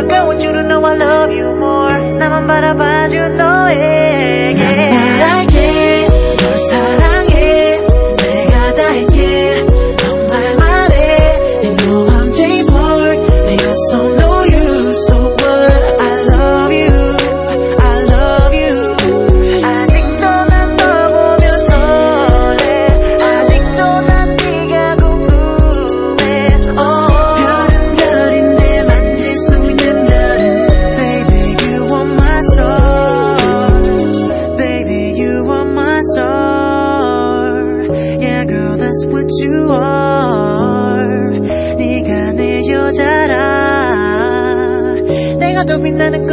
But girl, want you to know I love you more. 나만 바라봐준 너에게 난 알게 널 사랑해 내가 다 할게 정말 말해 You know I'm J-Park 내가 so know you so what I love you I love you 아직도 난 널 보면 설레 아직도 난 네가 궁금해 별은 별인데 만질 수 있는 별은 Baby you are my star Baby you are my star Yeah girl that's what you are 네가 내 여자라 내가 더 빛나는